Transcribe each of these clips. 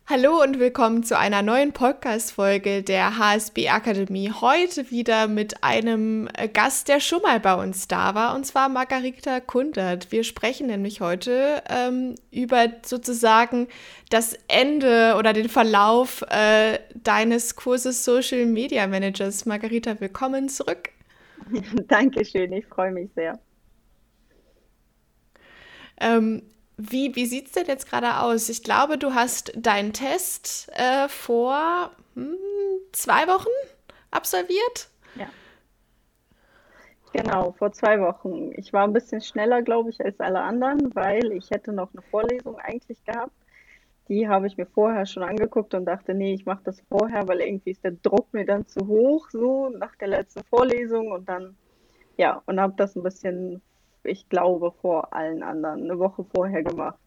Hallo und willkommen zu einer neuen Podcast-Folge der HSB Akademie. Heute wieder mit einem Gast, der schon mal bei uns da war, und zwar Margarita Kundert. Wir sprechen nämlich heute über sozusagen das Ende oder den Verlauf deines Kurses Social Media Managers. Margarita, willkommen zurück. Dankeschön, ich freue mich sehr. Ähm, wie sieht es denn jetzt gerade aus? Ich glaube, du hast deinen Test vor 2 Wochen absolviert. Ja, genau, vor 2 Wochen. Ich war ein bisschen schneller, glaube ich, als alle anderen, weil ich hätte noch eine Vorlesung eigentlich gehabt. Die habe ich mir vorher schon angeguckt und dachte, nee, ich mache das vorher, weil irgendwie ist der Druck mir dann zu hoch, so nach der letzten Vorlesung und dann, ja, und habe das ein bisschen, ich glaube, vor allen anderen eine Woche vorher gemacht.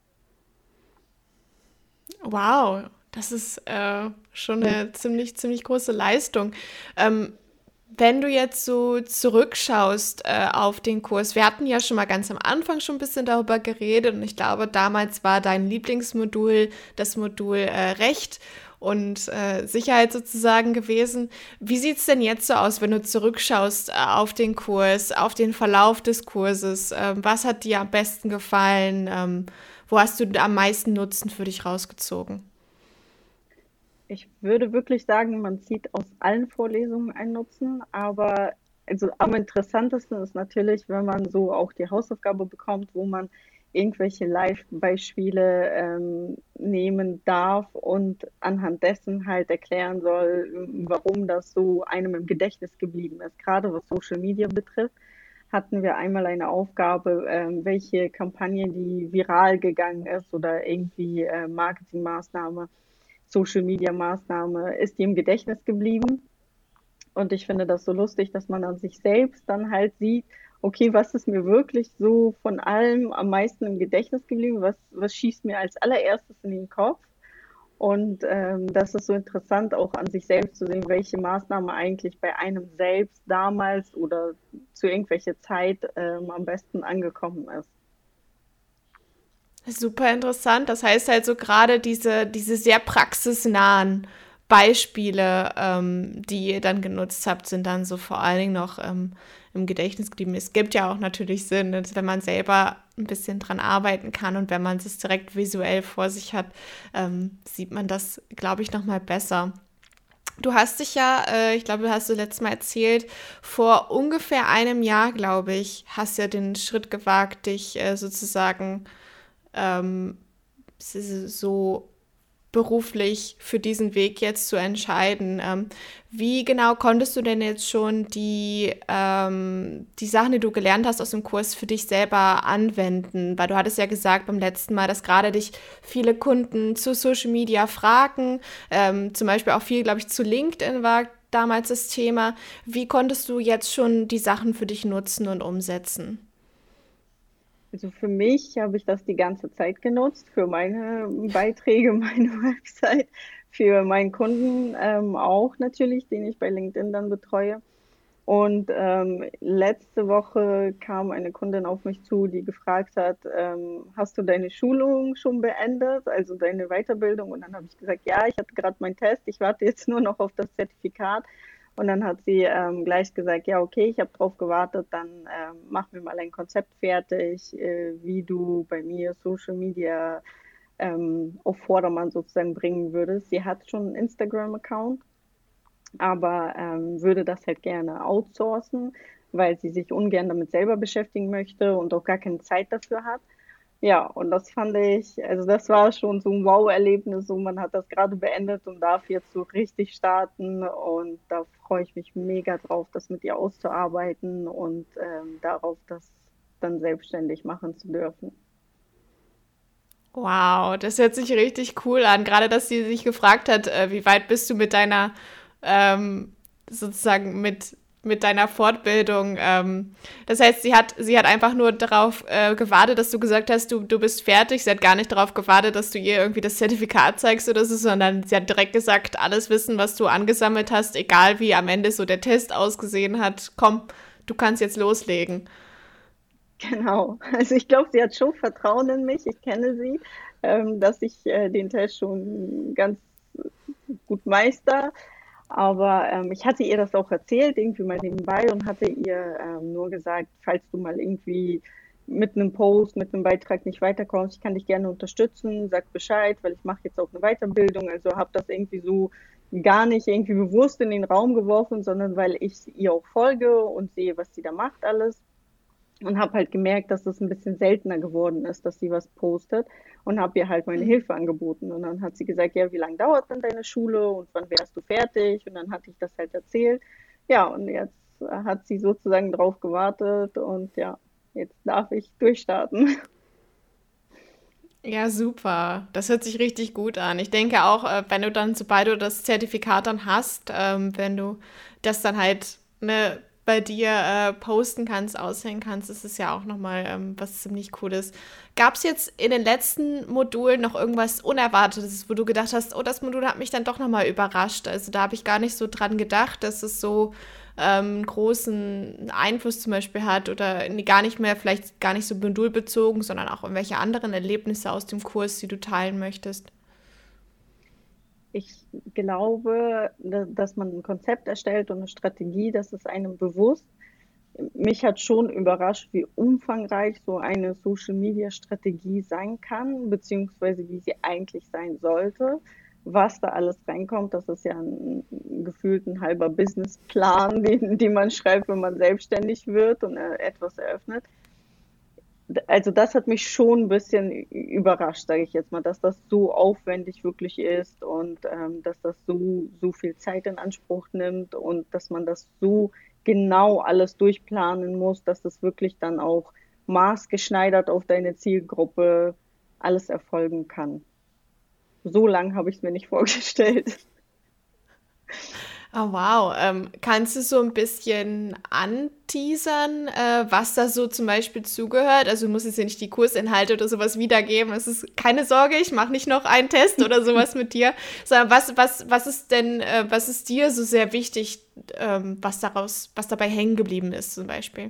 Wow, das ist schon eine ziemlich große Leistung. Ähm, Wenn du jetzt so zurückschaust auf den Kurs, wir hatten ja schon mal ganz am Anfang schon ein bisschen darüber geredet und ich glaube, damals war dein Lieblingsmodul das Modul Recht und Sicherheit sozusagen gewesen. Wie sieht es denn jetzt so aus, wenn du zurückschaust auf den Kurs, auf den Verlauf des Kurses? Was hat dir am besten gefallen? Wo hast du am meisten Nutzen für dich rausgezogen? Ich würde wirklich sagen, man zieht aus allen Vorlesungen einen Nutzen, aber also am interessantesten ist natürlich, wenn man so auch die Hausaufgabe bekommt, wo man irgendwelche Live-Beispiele nehmen darf und anhand dessen halt erklären soll, warum das so einem im Gedächtnis geblieben ist. Gerade was Social Media betrifft, hatten wir einmal eine Aufgabe, welche Kampagne, die viral gegangen ist oder irgendwie Marketingmaßnahme, Social-Media-Maßnahme, ist die im Gedächtnis geblieben. Und ich finde das so lustig, dass man an sich selbst dann halt sieht, okay, was ist mir wirklich so von allem am meisten im Gedächtnis geblieben? Was schießt mir als allererstes in den Kopf? Und das ist so interessant, auch an sich selbst zu sehen, welche Maßnahme eigentlich bei einem selbst damals oder zu irgendwelcher Zeit am besten angekommen ist. Super interessant. Das heißt halt so gerade diese sehr praxisnahen Beispiele, die ihr dann genutzt habt, sind dann so vor allen Dingen noch im Gedächtnis geblieben. Es gibt ja auch natürlich Sinn, dass wenn man selber ein bisschen dran arbeiten kann und wenn man es direkt visuell vor sich hat, sieht man das, glaube ich, noch mal besser. Du hast dich ja, ich glaube, du hast du letztes Mal erzählt, vor ungefähr einem Jahr, glaube ich, hast ja den Schritt gewagt, dich sozusagen ähm, so beruflich für diesen Weg jetzt zu entscheiden. Wie genau konntest du denn jetzt schon die Sachen, die du gelernt hast aus dem Kurs, für dich selber anwenden? Weil du hattest ja gesagt beim letzten Mal, dass gerade dich viele Kunden zu Social Media fragen, zum Beispiel auch viel, glaube ich, zu LinkedIn war damals das Thema. Wie konntest du jetzt schon die Sachen für dich nutzen und umsetzen? Also für mich habe ich das die ganze Zeit genutzt, für meine Beiträge, meine Website, für meinen Kunden auch natürlich, den ich bei LinkedIn dann betreue. Und letzte Woche kam eine Kundin auf mich zu, die gefragt hat, hast du deine Schulung schon beendet, also deine Weiterbildung? Und dann habe ich gesagt, ja, ich hatte gerade meinen Test, ich warte jetzt nur noch auf das Zertifikat. Und dann hat sie gleich gesagt, ja, okay, ich habe drauf gewartet, dann mach mir mal ein Konzept fertig, wie du bei mir Social Media auf Vordermann sozusagen bringen würdest. Sie hat schon einen Instagram-Account, aber würde das halt gerne outsourcen, weil sie sich ungern damit selber beschäftigen möchte und auch gar keine Zeit dafür hat. Ja, und das fand ich, also das war schon so ein Wow-Erlebnis, so man hat das gerade beendet und darf jetzt so richtig starten und da freue ich mich mega drauf, das mit ihr auszuarbeiten und darauf, das dann selbstständig machen zu dürfen. Wow, das hört sich richtig cool an. Gerade, dass sie sich gefragt hat, wie weit bist du mit deiner, sozusagen mit deiner Fortbildung. Das heißt, sie hat einfach nur darauf gewartet, dass du gesagt hast, du bist fertig. Sie hat gar nicht darauf gewartet, dass du ihr irgendwie das Zertifikat zeigst oder so, sondern sie hat direkt gesagt, alles Wissen, was du angesammelt hast, egal wie am Ende so der Test ausgesehen hat, komm, du kannst jetzt loslegen. Genau. Also ich glaube, sie hat schon Vertrauen in mich. Ich kenne sie, dass ich den Test schon ganz gut meister. Aber ich hatte ihr das auch erzählt, irgendwie mal nebenbei und hatte ihr nur gesagt, falls du mal irgendwie mit einem Post, mit einem Beitrag nicht weiterkommst, ich kann dich gerne unterstützen, sag Bescheid, weil ich mache jetzt auch eine Weiterbildung. Also habe das irgendwie so gar nicht irgendwie bewusst in den Raum geworfen, sondern weil ich ihr auch folge und sehe, was sie da macht alles. Und habe halt gemerkt, dass es ein bisschen seltener geworden ist, dass sie was postet und habe ihr halt meine Mhm. Hilfe angeboten. Und dann hat sie gesagt, ja, wie lange dauert denn deine Schule und wann wärst du fertig? Und dann hatte ich das halt erzählt. Ja, und jetzt hat sie sozusagen drauf gewartet und ja, jetzt darf ich durchstarten. Ja, super. Das hört sich richtig gut an. Ich denke auch, wenn du dann, sobald du das Zertifikat dann hast, wenn du das dann halt ne, bei dir posten kannst, aushängen kannst, ist es ja auch nochmal was ziemlich Cooles. Gab es jetzt in den letzten Modulen noch irgendwas Unerwartetes, wo du gedacht hast, oh, das Modul hat mich dann doch nochmal überrascht. Also da habe ich gar nicht so dran gedacht, dass es so einen großen Einfluss zum Beispiel hat oder gar nicht mehr, vielleicht gar nicht so modulbezogen, sondern auch irgendwelche anderen Erlebnisse aus dem Kurs, die du teilen möchtest. Ich glaube, dass man ein Konzept erstellt und eine Strategie, das ist einem bewusst. Mich hat schon überrascht, wie umfangreich so eine Social-Media-Strategie sein kann, beziehungsweise wie sie eigentlich sein sollte. Was da alles reinkommt, das ist ja gefühlt ein halber Businessplan, den man schreibt, wenn man selbstständig wird und etwas eröffnet. Also das hat mich schon ein bisschen überrascht, sage ich jetzt mal, dass das so aufwendig wirklich ist und dass das so viel Zeit in Anspruch nimmt und dass man das so genau alles durchplanen muss, dass das wirklich dann auch maßgeschneidert auf deine Zielgruppe alles erfolgen kann. So lang habe ich es mir nicht vorgestellt. Oh, wow. Kannst du so ein bisschen anteasern, was da so zum Beispiel zugehört? Also du musst jetzt ja nicht die Kursinhalte oder sowas wiedergeben. Es ist keine Sorge, ich mache nicht noch einen Test oder sowas mit dir, sondern was ist denn, was ist dir so sehr wichtig, was dabei hängen geblieben ist zum Beispiel?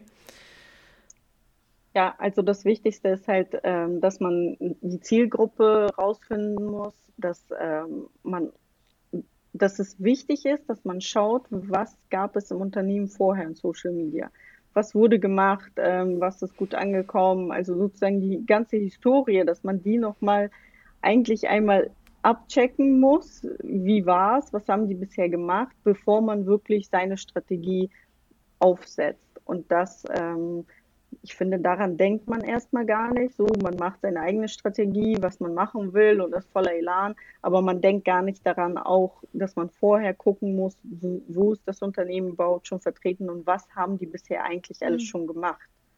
Ja, also das Wichtigste ist halt, dass man die Zielgruppe rausfinden muss, dass es wichtig ist, dass man schaut, was gab es im Unternehmen vorher in Social Media. Was wurde gemacht, was ist gut angekommen, also sozusagen die ganze Historie, dass man die nochmal eigentlich einmal abchecken muss. Wie war es, was haben die bisher gemacht, bevor man wirklich seine Strategie aufsetzt. Und ich finde, daran denkt man erstmal gar nicht. So, man macht seine eigene Strategie, was man machen will und ist voller Elan, aber man denkt gar nicht daran auch, dass man vorher gucken muss, wo ist das Unternehmen überhaupt schon vertreten und was haben die bisher eigentlich alles schon gemacht.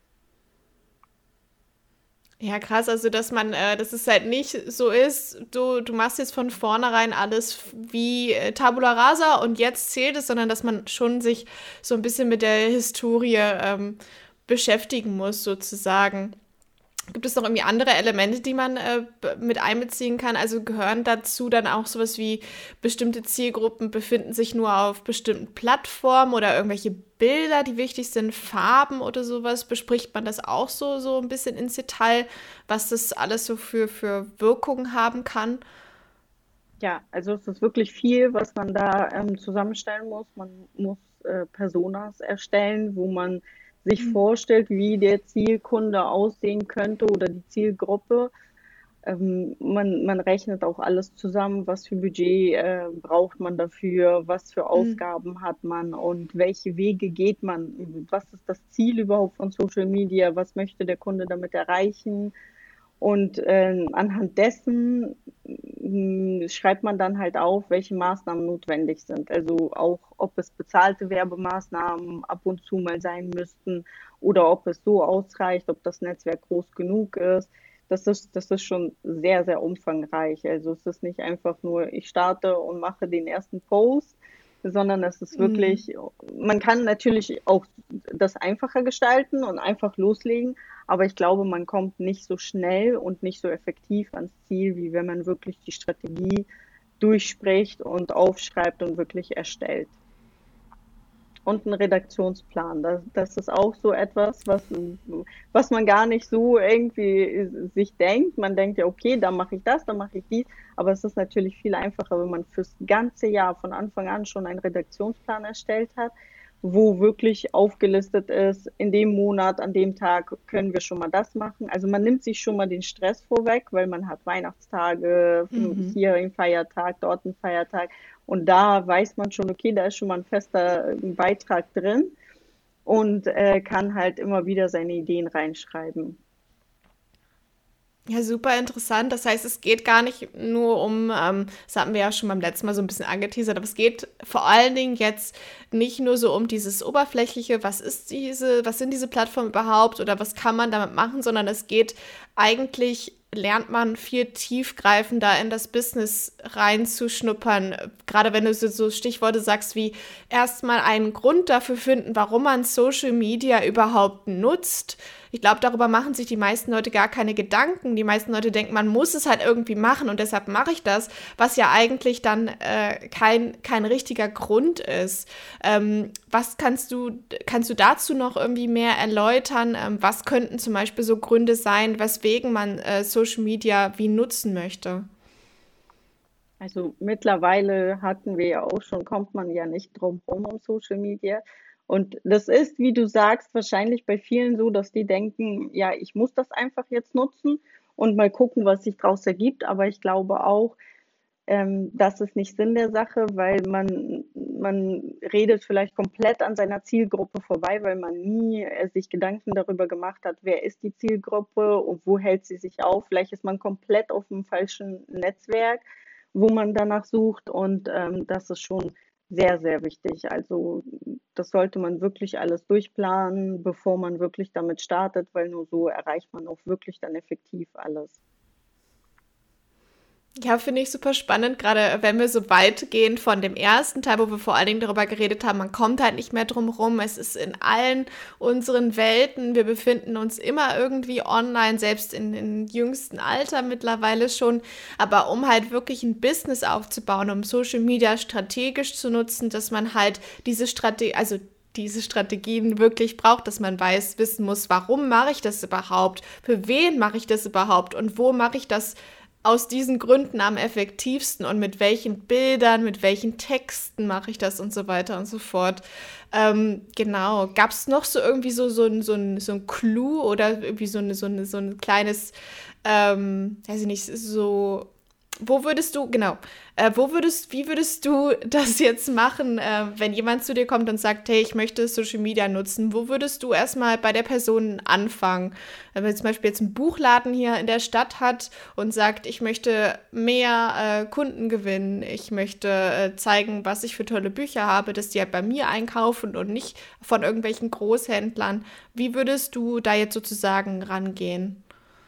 Ja, krass, also dass es halt nicht so ist, du machst jetzt von vornherein alles wie Tabula Rasa und jetzt zählt es, sondern dass man schon sich so ein bisschen mit der Historie beschäftigen muss, sozusagen. Gibt es noch irgendwie andere Elemente, die man mit einbeziehen kann? Also gehören dazu dann auch sowas wie bestimmte Zielgruppen befinden sich nur auf bestimmten Plattformen oder irgendwelche Bilder, die wichtig sind, Farben oder sowas? Bespricht man das auch so ein bisschen ins Detail, was das alles so für Wirkungen haben kann? Ja, also es ist wirklich viel, was man da zusammenstellen muss. Man muss Personas erstellen, wo man sich vorstellt, wie der Zielkunde aussehen könnte oder die Zielgruppe. Man rechnet auch alles zusammen, was für Budget braucht man dafür, was für Mhm. Ausgaben hat man und welche Wege geht man, was ist das Ziel überhaupt von Social Media, was möchte der Kunde damit erreichen. Und anhand dessen schreibt man dann halt auf, welche Maßnahmen notwendig sind. Also auch, ob es bezahlte Werbemaßnahmen ab und zu mal sein müssten oder ob es so ausreicht, ob das Netzwerk groß genug ist. Das ist schon sehr, sehr umfangreich. Also es ist nicht einfach nur, ich starte und mache den ersten Post, sondern es ist Mhm. wirklich, man kann natürlich auch das einfacher gestalten und einfach loslegen, aber ich glaube, man kommt nicht so schnell und nicht so effektiv ans Ziel, wie wenn man wirklich die Strategie durchspricht und aufschreibt und wirklich erstellt. und einen Redaktionsplan. Das ist auch so etwas, was man gar nicht so irgendwie sich denkt. Man denkt ja, okay, dann mache ich das, dann mache ich dies. Aber es ist natürlich viel einfacher, wenn man fürs ganze Jahr von Anfang an schon einen Redaktionsplan erstellt hat, wo wirklich aufgelistet ist, in dem Monat, an dem Tag können wir schon mal das machen. Also man nimmt sich schon mal den Stress vorweg, weil man hat Weihnachtstage, Mhm. hier ein Feiertag, dort ein Feiertag. Und da weiß man schon, okay, da ist schon mal ein fester Beitrag drin und kann halt immer wieder seine Ideen reinschreiben. Ja, super interessant. Das heißt, es geht gar nicht nur um, das hatten wir ja schon beim letzten Mal so ein bisschen angeteasert, aber es geht vor allen Dingen jetzt nicht nur so um dieses Oberflächliche, was sind diese Plattformen überhaupt oder was kann man damit machen, sondern es geht eigentlich, lernt man viel tiefgreifender in das Business reinzuschnuppern. Gerade wenn du so Stichworte sagst wie erstmal einen Grund dafür finden, warum man Social Media überhaupt nutzt. Ich glaube, darüber machen sich die meisten Leute gar keine Gedanken. Die meisten Leute denken, man muss es halt irgendwie machen und deshalb mache ich das, was ja eigentlich dann kein richtiger Grund ist. Was kannst du dazu noch irgendwie mehr erläutern? Was könnten zum Beispiel so Gründe sein, weswegen man Social Media wie nutzen möchte? Also mittlerweile hatten wir ja auch schon, kommt man ja nicht drum rum um Social Media. Und das ist, wie du sagst, wahrscheinlich bei vielen so, dass die denken, ja, ich muss das einfach jetzt nutzen und mal gucken, was sich daraus ergibt. Aber ich glaube auch, das ist nicht Sinn der Sache, weil man redet vielleicht komplett an seiner Zielgruppe vorbei, weil man nie sich Gedanken darüber gemacht hat, wer ist die Zielgruppe und wo hält sie sich auf. Vielleicht ist man komplett auf dem falschen Netzwerk, wo man danach sucht und das ist schon sehr, sehr wichtig. Also das sollte man wirklich alles durchplanen, bevor man wirklich damit startet, weil nur so erreicht man auch wirklich dann effektiv alles. Ja, finde ich super spannend, gerade wenn wir so weit gehen von dem ersten Teil, wo wir vor allen Dingen darüber geredet haben, man kommt halt nicht mehr drum rum. Es ist in allen unseren Welten. Wir befinden uns immer irgendwie online, selbst in jüngsten Alter mittlerweile schon. Aber um halt wirklich ein Business aufzubauen, um Social Media strategisch zu nutzen, dass man halt diese Strategien wirklich braucht, dass man wissen muss, warum mache ich das überhaupt, für wen mache ich das überhaupt und wo mache ich das aus diesen Gründen am effektivsten und mit welchen Bildern, mit welchen Texten mache ich das und so weiter und so fort. Genau. Gab es noch so irgendwie so ein Clou oder irgendwie so ein kleines, weiß ich nicht, so genau, wie würdest du das jetzt machen, wenn jemand zu dir kommt und sagt, hey, ich möchte Social Media nutzen? Wo würdest du erstmal bei der Person anfangen? Wenn man zum Beispiel jetzt einen Buchladen hier in der Stadt hat und sagt, ich möchte mehr Kunden gewinnen, ich möchte zeigen, was ich für tolle Bücher habe, dass die halt bei mir einkaufen und nicht von irgendwelchen Großhändlern. Wie würdest du da jetzt sozusagen rangehen?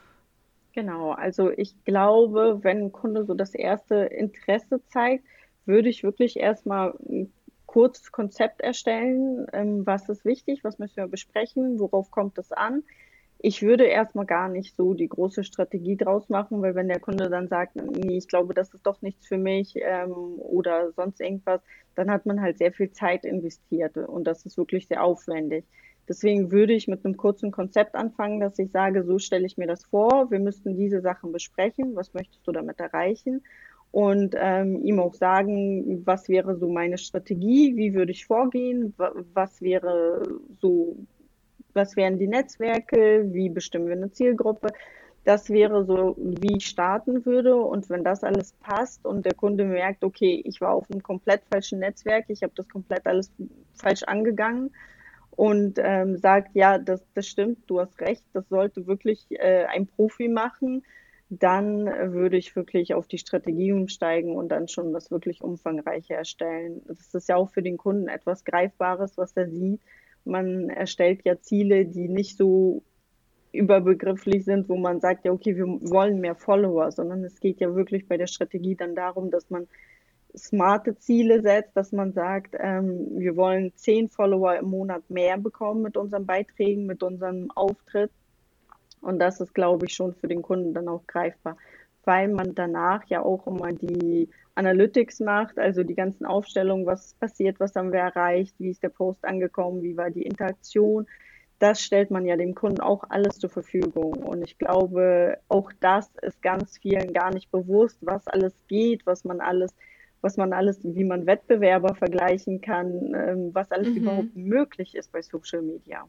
Genau, also ich glaube, wenn ein Kunde so das erste Interesse zeigt, würde ich wirklich erstmal ein kurzes Konzept erstellen. Was ist wichtig? Was müssen wir besprechen? Worauf kommt es an? Ich würde erstmal gar nicht so die große Strategie draus machen, weil wenn der Kunde dann sagt, nee, ich glaube, das ist doch nichts für mich, oder sonst irgendwas, dann hat man halt sehr viel Zeit investiert und das ist wirklich sehr aufwendig. Deswegen würde ich mit einem kurzen Konzept anfangen, dass ich sage, so stelle ich mir das vor, wir müssten diese Sachen besprechen, was möchtest du damit erreichen? Und ihm auch sagen, was wäre so meine Strategie, wie würde ich vorgehen, was wäre so, was wären die Netzwerke, wie bestimmen wir eine Zielgruppe. Das wäre so, wie ich starten würde. Und wenn das alles passt und der Kunde merkt, okay, ich war auf einem komplett falschen Netzwerk, ich habe das komplett alles falsch angegangen und sagt, ja, das stimmt, du hast recht, das sollte wirklich ein Profi machen, dann würde ich wirklich auf die Strategie umsteigen und dann schon was wirklich umfangreicher erstellen. Das ist ja auch für den Kunden etwas Greifbares, was er sieht. Man erstellt ja Ziele, die nicht so überbegrifflich sind, wo man sagt, ja, okay, wir wollen mehr Follower, sondern es geht ja wirklich bei der Strategie dann darum, dass man smarte Ziele setzt, dass man sagt, wir wollen 10 Follower im Monat mehr bekommen mit unseren Beiträgen, mit unserem Auftritt. Und das ist, glaube ich, schon für den Kunden dann auch greifbar. weil man danach ja auch immer die Analytics macht, also die ganzen Aufstellungen, was ist passiert, was haben wir erreicht, wie ist der Post angekommen, wie war die Interaktion. Das stellt man ja dem Kunden auch alles zur Verfügung. Und ich glaube, auch das ist ganz vielen gar nicht bewusst, was alles geht, was man alles, wie man Wettbewerber vergleichen kann, was alles Mhm. überhaupt möglich ist bei Social Media.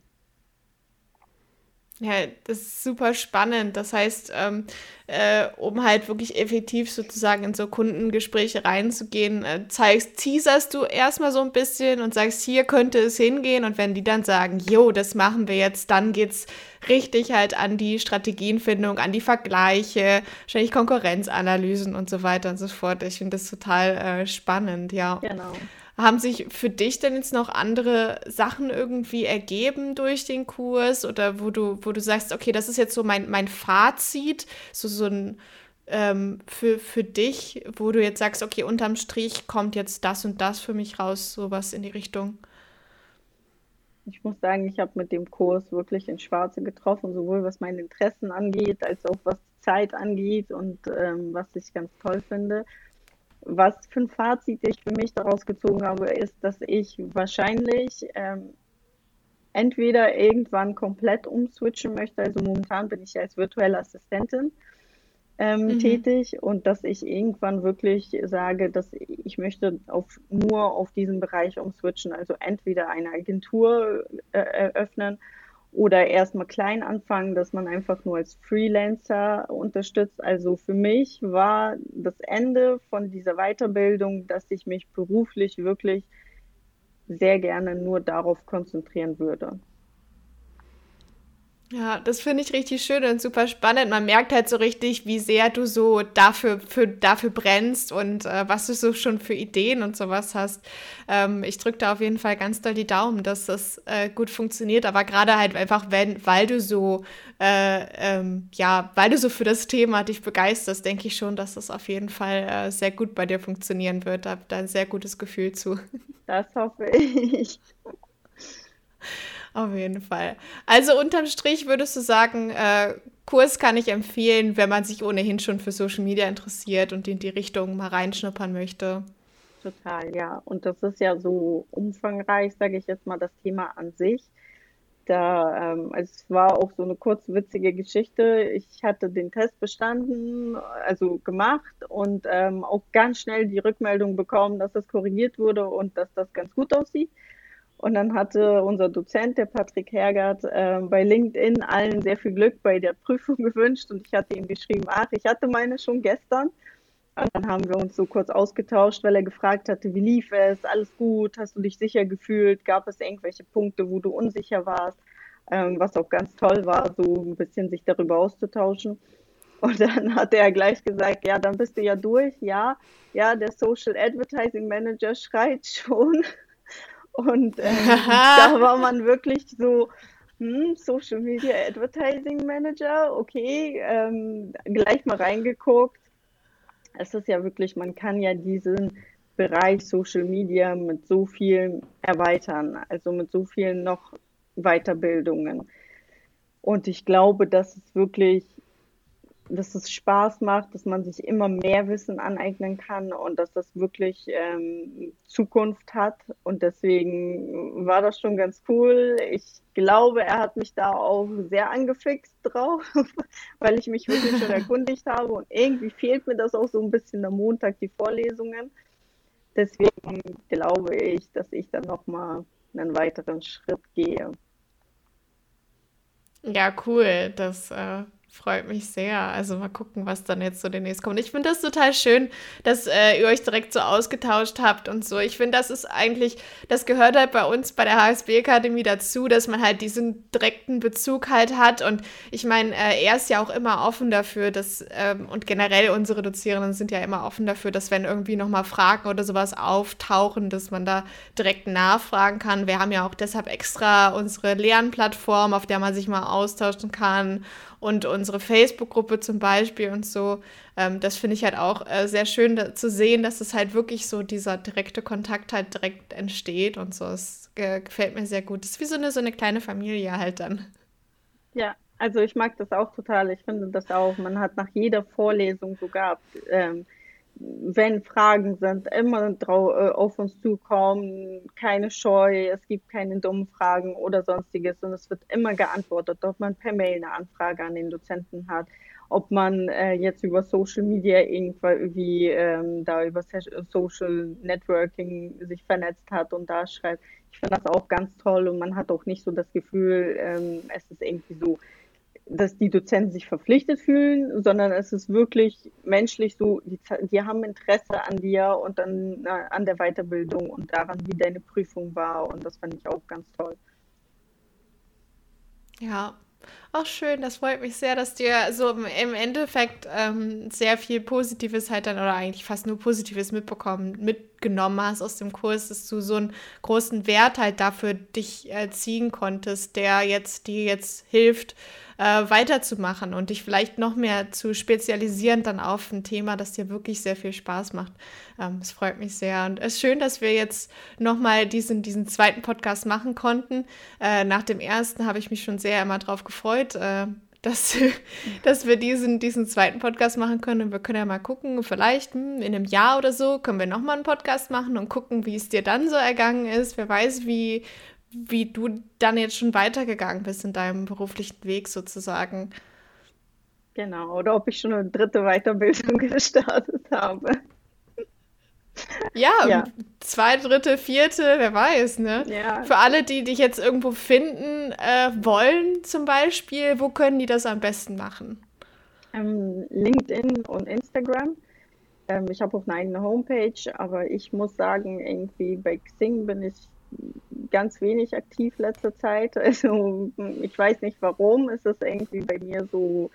Ja, das ist super spannend. Das heißt, um halt wirklich effektiv sozusagen in so Kundengespräche reinzugehen, teaserst du erstmal so ein bisschen und sagst, hier könnte es hingehen. Und wenn die dann sagen, jo, das machen wir jetzt, dann geht's richtig halt an die Strategienfindung, an die Vergleiche, wahrscheinlich Konkurrenzanalysen und so weiter und so fort. Ich finde das total spannend, ja. Genau. Haben sich für dich denn jetzt noch andere Sachen irgendwie ergeben durch den Kurs oder wo du sagst, okay, das ist jetzt so mein Fazit, so ein für dich, wo du jetzt sagst, okay, unterm Strich kommt jetzt das und das für mich raus, sowas in die Richtung. Ich muss sagen, ich habe mit dem Kurs wirklich ins Schwarze getroffen, sowohl was meine Interessen angeht, als auch was die Zeit angeht und was ich ganz toll finde. Was für ein Fazit ich für mich daraus gezogen habe, ist, dass ich wahrscheinlich entweder irgendwann komplett umswitchen möchte. Also momentan bin ich ja als virtuelle Assistentin Mhm. tätig und dass ich irgendwann wirklich sage, dass ich möchte nur auf diesen Bereich umswitchen. Also entweder eine Agentur eröffnen oder erstmal klein anfangen, dass man einfach nur als Freelancer unterstützt. Also für mich war das Ende von dieser Weiterbildung, dass ich mich beruflich wirklich sehr gerne nur darauf konzentrieren würde. Ja, das finde ich richtig schön und super spannend. Man merkt halt so richtig, wie sehr du so dafür brennst und was du so schon für Ideen und sowas hast. Ich drücke da auf jeden Fall ganz doll die Daumen, dass das gut funktioniert. Aber gerade halt einfach, weil du so, ja, weil du so für das Thema dich begeisterst, denke ich schon, dass das auf jeden Fall sehr gut bei dir funktionieren wird. Da habe da ein sehr gutes Gefühl zu. Das hoffe ich. Auf jeden Fall. Also unterm Strich würdest du sagen, Kurs kann ich empfehlen, wenn man sich ohnehin schon für Social Media interessiert und in die Richtung mal reinschnuppern möchte. Total, ja. Und das ist ja so umfangreich, sage ich jetzt mal, das Thema an sich. Also es war auch so eine kurzwitzige Geschichte. Ich hatte den Test bestanden, also gemacht und auch ganz schnell die Rückmeldung bekommen, dass das korrigiert wurde und dass das ganz gut aussieht. Und dann hatte unser Dozent, der Patrick Hergert, bei LinkedIn allen sehr viel Glück bei der Prüfung gewünscht und ich hatte ihm geschrieben, ach, ich hatte meine schon gestern. Und dann haben wir uns so kurz ausgetauscht, weil er gefragt hatte, wie lief es, alles gut, hast du dich sicher gefühlt, gab es irgendwelche Punkte, wo du unsicher warst, was auch ganz toll war, so ein bisschen sich darüber auszutauschen. Und dann hat er gleich gesagt, ja, dann bist du ja durch, ja, ja, der Social Advertising Manager schreit schon. Und da war man wirklich so, Social Media Advertising Manager, okay, gleich mal reingeguckt. Es ist ja wirklich, man kann ja diesen Bereich Social Media mit so viel erweitern, also mit so vielen noch Weiterbildungen. Und ich glaube, dass es Spaß macht, dass man sich immer mehr Wissen aneignen kann und dass das wirklich Zukunft hat. Und deswegen war das schon ganz cool. Ich glaube, er hat mich da auch sehr angefixt drauf, weil ich mich wirklich schon erkundigt habe. Und irgendwie fehlt mir das auch so ein bisschen am Montag, die Vorlesungen. Deswegen glaube ich, dass ich dann nochmal einen weiteren Schritt gehe. Ja, cool. Das freut mich sehr. Also mal gucken, was dann jetzt so demnächst kommt. Ich finde das total schön, dass ihr euch direkt so ausgetauscht habt und so. Ich finde, das ist eigentlich, das gehört halt bei uns bei der HSB-Akademie dazu, dass man halt diesen direkten Bezug halt hat. Und ich meine, er ist ja auch immer offen dafür, dass, und generell unsere Dozierenden sind ja immer offen dafür, dass wenn irgendwie nochmal Fragen oder sowas auftauchen, dass man da direkt nachfragen kann. Wir haben ja auch deshalb extra unsere Lernplattform, auf der man sich mal austauschen kann und unsere Facebook-Gruppe zum Beispiel und so. Das finde ich halt auch sehr schön zu sehen, dass es halt wirklich so dieser direkte Kontakt halt direkt entsteht und so. Es gefällt mir sehr gut. Das ist wie so eine kleine Familie halt dann. Ja, Also ich mag das auch total. Ich finde das auch. Man hat nach jeder Vorlesung sogar, wenn Fragen sind, immer auf uns zukommen, keine Scheu, es gibt keine dummen Fragen oder sonstiges und es wird immer geantwortet, ob man per Mail eine Anfrage an den Dozenten hat, ob man jetzt über Social Media irgendwie da über Social Networking sich vernetzt hat und da schreibt. Ich finde das auch ganz toll und man hat auch nicht so das Gefühl, es ist irgendwie so, dass die Dozenten sich verpflichtet fühlen, sondern es ist wirklich menschlich so, die haben Interesse an dir und dann an der Weiterbildung und daran, wie deine Prüfung war. Und das fand ich auch ganz toll. Ja, auch schön, das freut mich sehr, dass dir so im Endeffekt sehr viel Positives halt dann, oder eigentlich fast nur Positives mitgenommen hast aus dem Kurs, dass du so einen großen Wert halt dafür dich ziehen konntest, der dir jetzt hilft, weiterzumachen und dich vielleicht noch mehr zu spezialisieren dann auf ein Thema, das dir wirklich sehr viel Spaß macht. Es freut mich sehr und es ist schön, dass wir jetzt nochmal diesen zweiten Podcast machen konnten. Nach dem ersten habe ich mich schon sehr immer drauf gefreut, dass wir diesen zweiten Podcast machen können. Und wir können ja mal gucken, vielleicht in einem Jahr oder so können wir nochmal einen Podcast machen und gucken, wie es dir dann so ergangen ist. Wer weiß, wie du dann jetzt schon weitergegangen bist in deinem beruflichen Weg sozusagen. Genau, oder ob ich schon eine dritte Weiterbildung gestartet habe. Ja, Ja, zweite, dritte, vierte, wer weiß, ne? ja. Für alle, die dich jetzt irgendwo finden wollen zum Beispiel, wo können die das am besten machen? LinkedIn und Instagram. Ich habe auch eine eigene Homepage, aber ich muss sagen, irgendwie bei Xing bin ich ganz wenig aktiv letzter Zeit. Also ich weiß nicht warum, es ist irgendwie bei mir so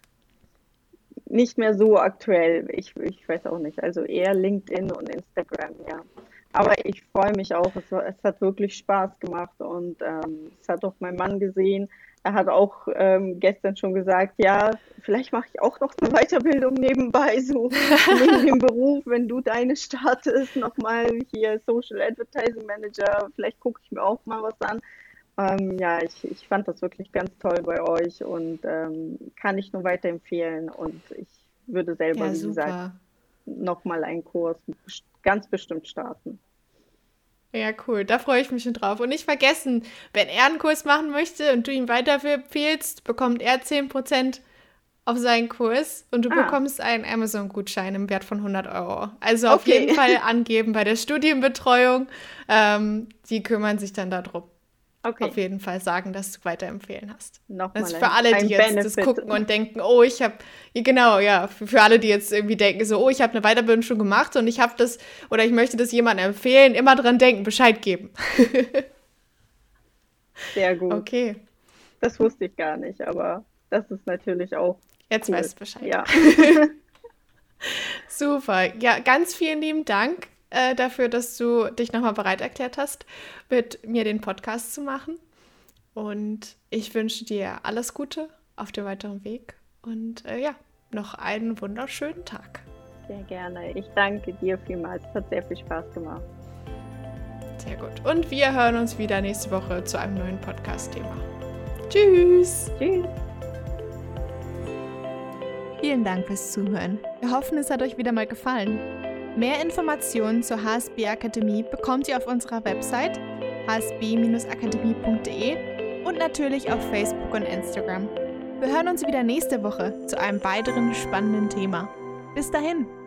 nicht mehr so aktuell. Ich weiß auch nicht. Also eher LinkedIn und Instagram, ja. Aber ich freue mich auch. Es hat wirklich Spaß gemacht und es hat auch mein Mann gesehen. Er hat auch gestern schon gesagt, ja, vielleicht mache ich auch noch eine Weiterbildung nebenbei, so neben dem Beruf, wenn du deine startest, nochmal hier Social Advertising Manager, vielleicht gucke ich mir auch mal was an. Ja, ich fand das wirklich ganz toll bei euch und kann ich nur weiterempfehlen. Und ich würde selber, Ja, wie gesagt, super. nochmal einen Kurs ganz bestimmt starten. Ja, cool. Da freue ich mich schon drauf. Und nicht vergessen, wenn er einen Kurs machen möchte und du ihm weiterempfehlst, bekommt er 10% auf seinen Kurs und du Ah, bekommst einen Amazon-Gutschein im Wert von 100 €. Also auf jeden okay, Fall angeben bei der Studienbetreuung. Die kümmern sich dann darum. Auf okay. jeden Fall sagen, dass du weiterempfehlen hast. Das Nochmal ist für alle, die ein jetzt das Benefit. gucken und denken, oh, ich habe, genau, ja, für alle, die jetzt irgendwie denken, so, oh, ich habe eine Weiterbildung schon gemacht und ich habe das, oder ich möchte das jemandem empfehlen, immer dran denken, Bescheid geben. Sehr gut. Okay, Das wusste ich gar nicht, aber das ist natürlich auch jetzt cool. weißt du Bescheid. Ja, Super. Ja, ganz vielen lieben Dank dafür, dass du dich nochmal bereit erklärt hast, mit mir den Podcast zu machen. Und ich wünsche dir alles Gute auf dem weiteren Weg und ja, noch einen wunderschönen Tag. sehr gerne. Ich danke dir vielmals. Es hat sehr viel Spaß gemacht. Sehr gut. Und wir hören uns wieder nächste Woche zu einem neuen Podcast-Thema. Tschüss! Tschüss. Vielen Dank fürs Zuhören. Wir hoffen, es hat euch wieder mal gefallen. Mehr Informationen zur HSB Akademie bekommt ihr auf unserer Website hsb-akademie.de und natürlich auf Facebook und Instagram. Wir hören uns wieder nächste Woche zu einem weiteren spannenden Thema. Bis dahin!